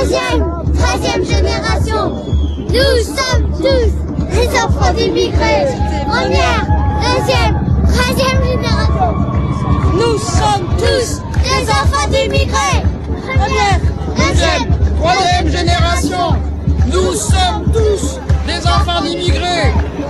deuxième, troisième génération. Nous sommes tous les enfants d'immigrés. Première, deuxième, troisième génération. Nous sommes tous les enfants d'immigrés. Première, deuxième, troisième génération. Nous sommes tous des enfants d'immigrés.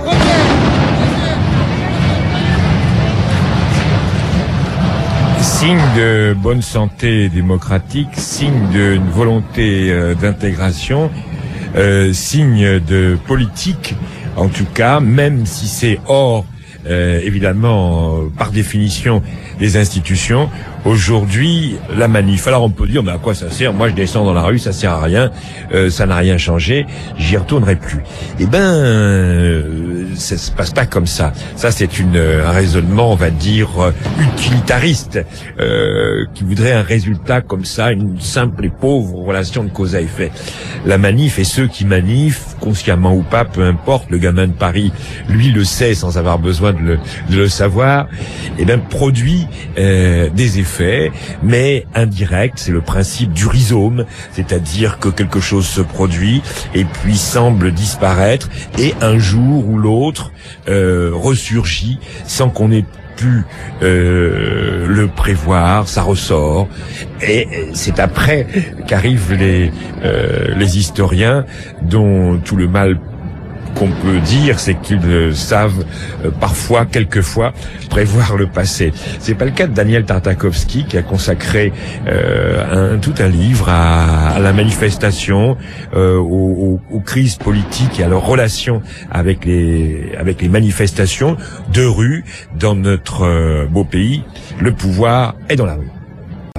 Signe de bonne santé démocratique, signe d'une volonté d'intégration, signe de politique, en tout cas, même si c'est hors, évidemment, par définition, des institutions. Aujourd'hui, la manif. Alors on peut dire, mais à quoi ça sert? Moi je descends dans la rue, ça sert à rien, ça n'a rien changé, j'y retournerai plus. Eh ben, ça se passe pas comme ça. Ça c'est un raisonnement, on va dire, utilitariste, qui voudrait un résultat comme ça, une simple et pauvre relation de cause à effet. La manif et ceux qui manifent, consciemment ou pas, peu importe, le gamin de Paris, lui le sait sans avoir besoin de le savoir, eh ben produit des effets, mais indirect. C'est le principe du rhizome, c'est-à-dire que quelque chose se produit et puis semble disparaître et un jour ou l'autre ressurgit sans qu'on ait pu le prévoir, ça ressort, et c'est après qu'arrivent les historiens dont tout le mal qu'on peut dire, c'est qu'ils savent parfois, quelquefois, prévoir le passé. C'est pas le cas de Daniel Tartakovsky, qui a consacré tout un livre à la manifestation, aux crises politiques et à leur relation avec les manifestations de rue dans notre beau pays. Le pouvoir est dans la rue.